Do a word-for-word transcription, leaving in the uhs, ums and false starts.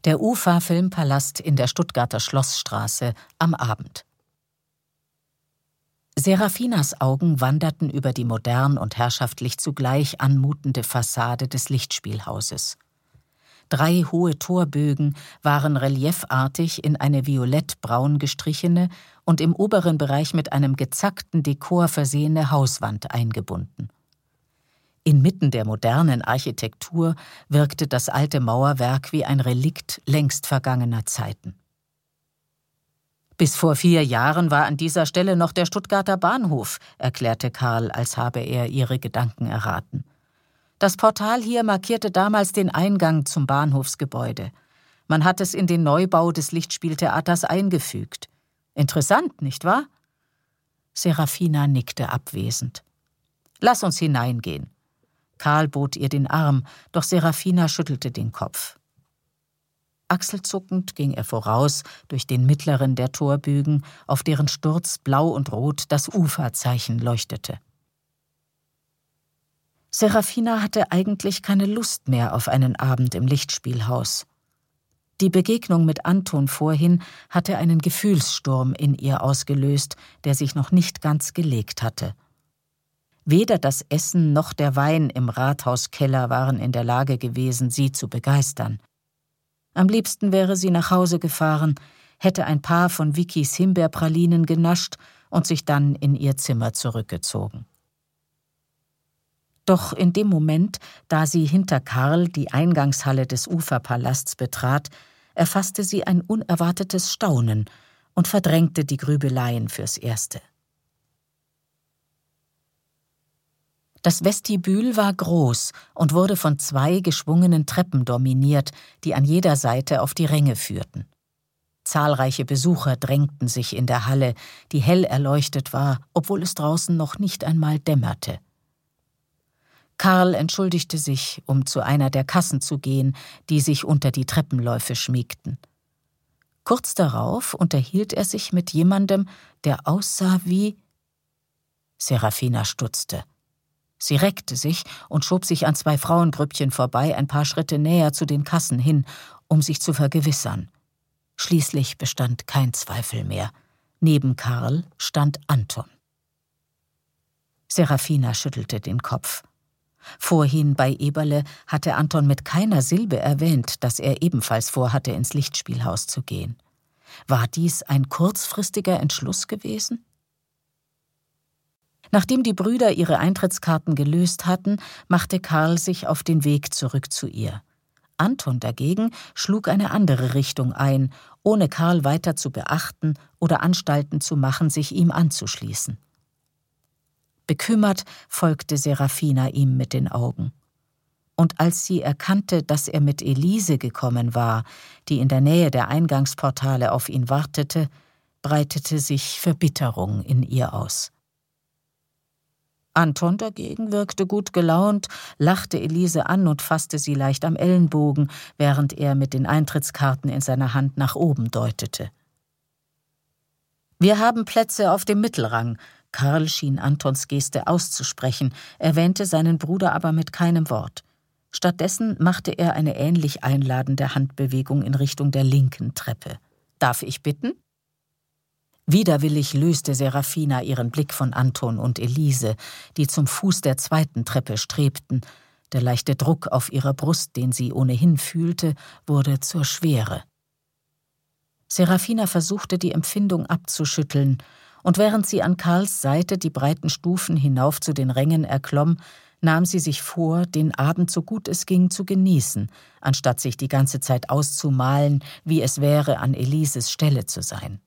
Der U F A-Filmpalast in der Stuttgarter Schlossstraße am Abend. Serafinas Augen wanderten über die modern und herrschaftlich zugleich anmutende Fassade des Lichtspielhauses. Drei hohe Torbögen waren reliefartig in eine violett-braun gestrichene und im oberen Bereich mit einem gezackten Dekor versehene Hauswand eingebunden. Inmitten der modernen Architektur wirkte das alte Mauerwerk wie ein Relikt längst vergangener Zeiten. »Bis vor vier Jahren war an dieser Stelle noch der Stuttgarter Bahnhof«, erklärte Karl, als habe er ihre Gedanken erraten. »Das Portal hier markierte damals den Eingang zum Bahnhofsgebäude. Man hat es in den Neubau des Lichtspieltheaters eingefügt. Interessant, nicht wahr?« Serafina nickte abwesend. »Lass uns hineingehen.« Karl bot ihr den Arm, doch Serafina schüttelte den Kopf. Achselzuckend ging er voraus durch den mittleren der Torbögen, auf deren Sturz blau und rot das Uferzeichen leuchtete. Serafina hatte eigentlich keine Lust mehr auf einen Abend im Lichtspielhaus. Die Begegnung mit Anton vorhin hatte einen Gefühlssturm in ihr ausgelöst, der sich noch nicht ganz gelegt hatte. Weder das Essen noch der Wein im Rathauskeller waren in der Lage gewesen, sie zu begeistern. Am liebsten wäre sie nach Hause gefahren, hätte ein paar von Vickys Himbeerpralinen genascht und sich dann in ihr Zimmer zurückgezogen. Doch in dem Moment, da sie hinter Karl die Eingangshalle des Uferpalasts betrat, erfasste sie ein unerwartetes Staunen und verdrängte die Grübeleien fürs Erste. Das Vestibül war groß und wurde von zwei geschwungenen Treppen dominiert, die an jeder Seite auf die Ränge führten. Zahlreiche Besucher drängten sich in der Halle, die hell erleuchtet war, obwohl es draußen noch nicht einmal dämmerte. Karl entschuldigte sich, um zu einer der Kassen zu gehen, die sich unter die Treppenläufe schmiegten. Kurz darauf unterhielt er sich mit jemandem, der aussah wie... Serafina stutzte. Sie reckte sich und schob sich an zwei Frauengrüppchen vorbei ein paar Schritte näher zu den Kassen hin, um sich zu vergewissern. Schließlich bestand kein Zweifel mehr. Neben Karl stand Anton. Serafina schüttelte den Kopf. Vorhin bei Eberle hatte Anton mit keiner Silbe erwähnt, dass er ebenfalls vorhatte, ins Lichtspielhaus zu gehen. War dies ein kurzfristiger Entschluss gewesen? Nachdem die Brüder ihre Eintrittskarten gelöst hatten, machte Karl sich auf den Weg zurück zu ihr. Anton dagegen schlug eine andere Richtung ein, ohne Karl weiter zu beachten oder Anstalten zu machen, sich ihm anzuschließen. Bekümmert folgte Serafina ihm mit den Augen. Und als sie erkannte, dass er mit Elise gekommen war, die in der Nähe der Eingangsportale auf ihn wartete, breitete sich Verbitterung in ihr aus. Anton dagegen wirkte gut gelaunt, lachte Elise an und fasste sie leicht am Ellenbogen, während er mit den Eintrittskarten in seiner Hand nach oben deutete. »Wir haben Plätze auf dem Mittelrang«, Karl schien Antons Geste auszusprechen, erwähnte seinen Bruder aber mit keinem Wort. Stattdessen machte er eine ähnlich einladende Handbewegung in Richtung der linken Treppe. »Darf ich bitten?« Widerwillig löste Serafina ihren Blick von Anton und Elise, die zum Fuß der zweiten Treppe strebten. Der leichte Druck auf ihrer Brust, den sie ohnehin fühlte, wurde zur Schwere. Serafina versuchte, die Empfindung abzuschütteln, und während sie an Karls Seite die breiten Stufen hinauf zu den Rängen erklomm, nahm sie sich vor, den Abend so gut es ging zu genießen, anstatt sich die ganze Zeit auszumalen, wie es wäre, an Elises Stelle zu sein.